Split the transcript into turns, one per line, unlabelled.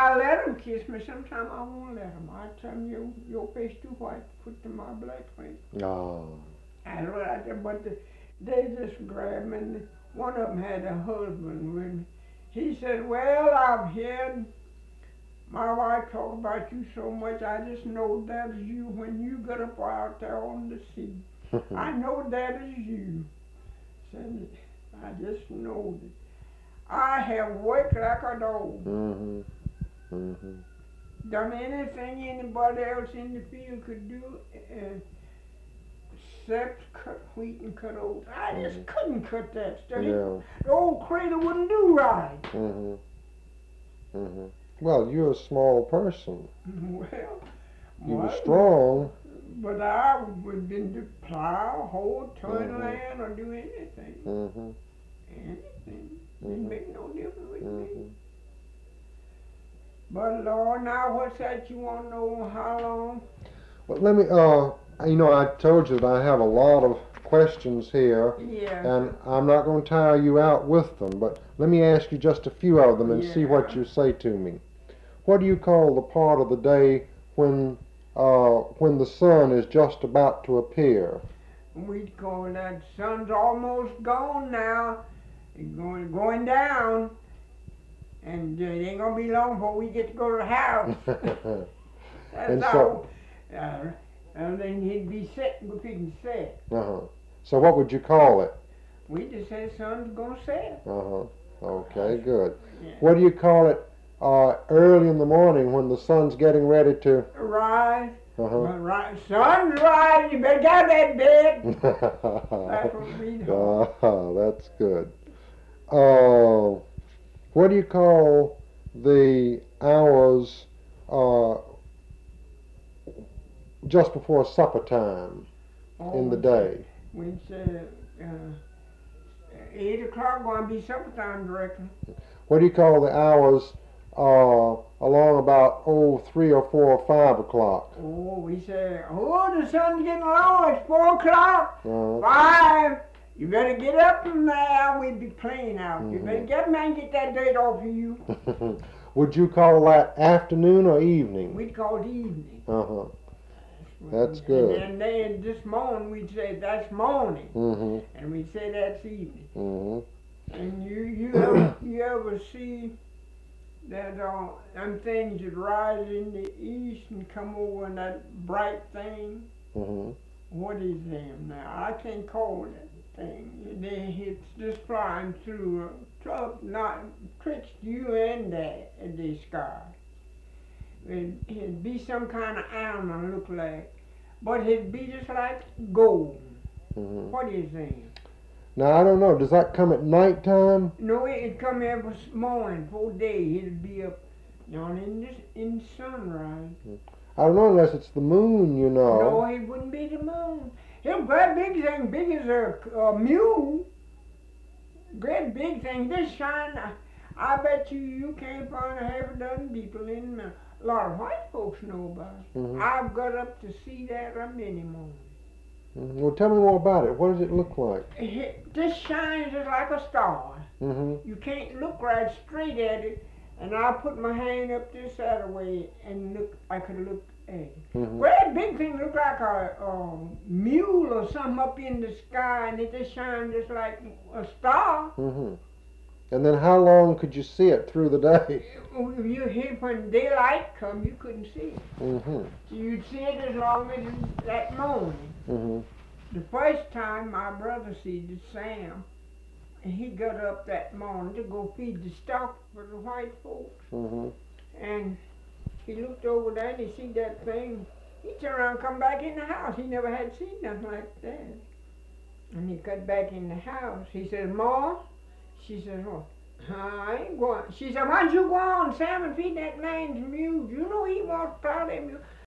I let them kiss me. Sometimes I won't let them. I tell them, your face too white to put to my black face.
Oh.
That's what I tell. But they just grabbed me. And one of them had a husband with me. He said, well, I've heard my wife talk about you so much. I just know that is you when you get up out there on the sea. I know that is you. Said, I just know that. I have worked like a dog.
Mhm. Mhm.
Done anything anybody else in the field could do, except cut wheat and cut oats. I just couldn't cut that stuff.
Yeah.
The old cradle wouldn't do right.
Mhm. Mhm. Well, you're a small person.
Well,
You were strong.
but I would been to plow, hoe, turn
Mhm.
land, or do anything.
Mhm.
Anything. It
Mhm.
make no difference with me.
Mhm.
But Lord, now what's that you want to know? How long?
Well, let me. I told you that I have a lot of questions here,
Yeah.
and I'm not going to tire you out with them. But let me ask you just a few of them and see what you say to me. What do you call the part of the day when the sun is just about to appear?
We'd call that sun's almost gone now. It's going down. And it ain't gonna be long before we get to go to the house. That's
And
all. And then he'd be sitting if he can sit.
Uh-huh. So what would you call it?
We just say sun's gonna set.
Uh-huh. Okay, good.
Yeah.
What do you call it early in the morning when the sun's getting ready to
Rise.
Uh-huh.
Sun's rising, you better get out of that bed. That's what we'd call.
That's good. What do you call the hours just before supper time in the day?
We'd say 8 o'clock going to be supper time, I reckon.
What do you call the hours along about 3 or 4 or 5 o'clock?
Oh, we say, the sun's getting low. It's 4 o'clock.
Uh-huh.
5. You better get up from there. We'd be playing out.
Mm-hmm.
You better get up and get that dirt off of you.
Would you call that afternoon or evening?
We'd call it evening.
Uh-huh. That's good.
And then this morning we'd say that's morning.
Mm-hmm.
And we'd say that's evening.
Mm-hmm.
And you ever see that them things that rise in the east and come over in that bright thing?
Mm-hmm.
What is them now? I can't call that thing. It's just flying through, not twixt you and the sky. It'd be some kind of animal look like, but it'd be just like gold.
Mm-hmm.
What is them?
Now I don't know. Does that come at nighttime?
No, it'd come every morning, whole day. It'd be up, in sunrise.
I don't know unless it's the moon, you know.
No, it wouldn't be the moon. It'll great big thing, big as a mule. Great big thing. This shine. I bet you can't find a half a dozen people in there. A lot of white folks know about it.
Mm-hmm.
I've got up to see that many mornings.
Mm-hmm. Well, tell me more about it. What does it look like?
This shines just like a star.
Mm-hmm.
You can't look right straight at it, and I put my hand up this other way and look. I could look at it.
Mm-hmm.
Well, that big thing looked like a mule or something up in the sky, and it just shines just like a star.
Mm-hmm. And then how long could you see it through the day?
You hear when daylight come, you couldn't see it.
Mm-hmm.
You'd see it as long as that morning.
Mm-hmm.
The first time my brother seed it, Sam, and he got up that morning to go feed the stock for the white folks.
Mm-hmm.
And he looked over there and he seen that thing. He turned around and come back in the house. He never had seen nothing like that. And he got back in the house. He said, Ma, she said, what? I ain't going. She said, why don't you go on, Sam, and feed that man's mule? You know he wants to plow that mule.